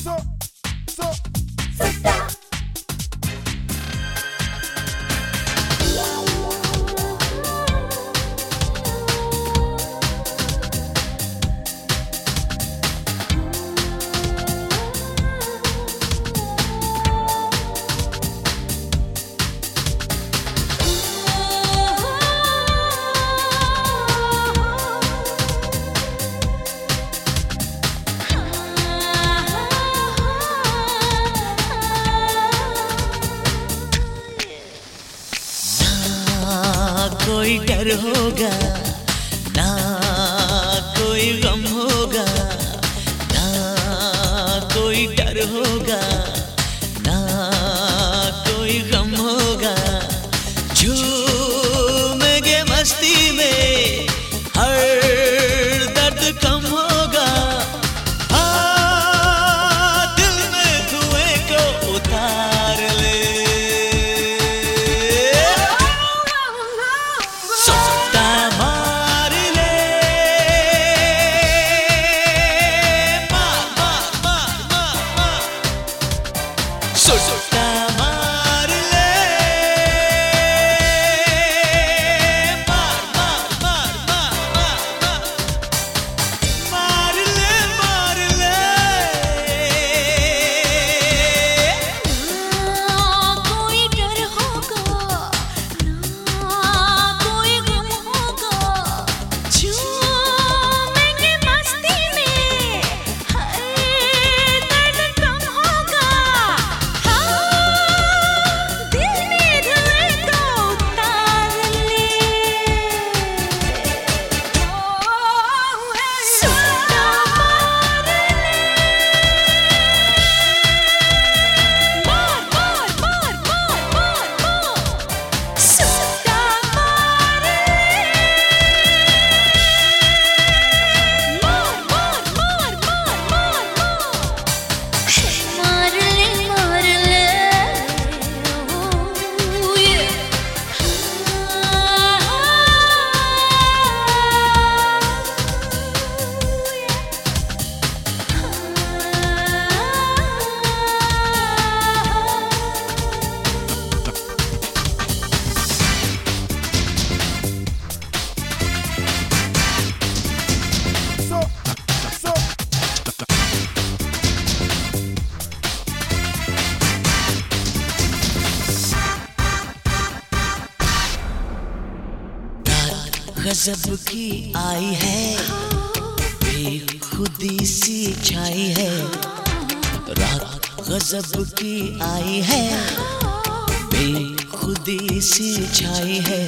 कोई डर होगा ना, कोई गम होगा ना, कोई डर होगा ना, कोई गम होगा। झूमेंगे मस्ती में, हर दर्द कम होगा। हाँ, दिल में धुएं को उतार ले, सुट्टा मार ले, मार मार मार मार मार मार ले, मार ले। ना कोई डर होगा ना, कोई गम होगा। झूमेंगे मस्ती में, हर दर्द कम होगा। गजब की आई है, बेखुदी सी छाई है। रात गजब की आई है, बेखुदी सी छाई है।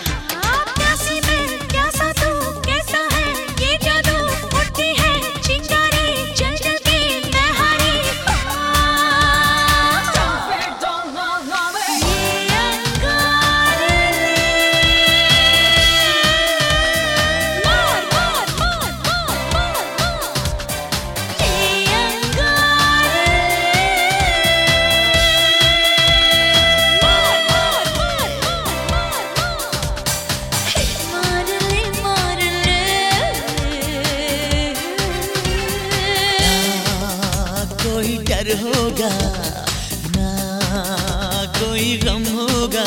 कोई डर होगा ना, कोई गम होगा।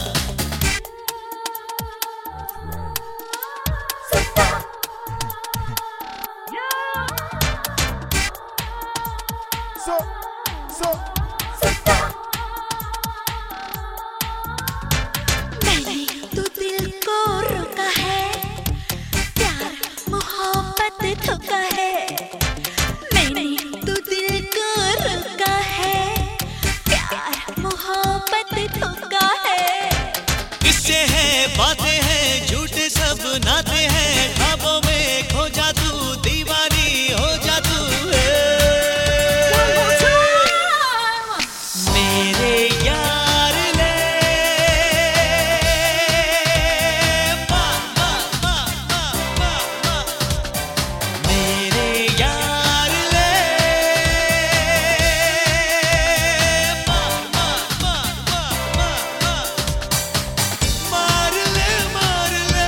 मैंने तो दिल को रोका है, प्यार मोहब्बत धोखा है। मैंने तो दिल को रोका है, प्यार मोहब्बत धोखा है। किससे है बातें हैं, झूठे सब नाते हैं। ख्वाबों में खो जा तू, दीवानी हो जा तू। मेरे यार ले, मेरे यार ले, मार ले, मार ले।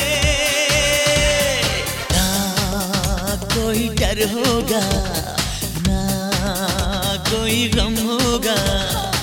ना कोई डर होगा कोई गम होगा।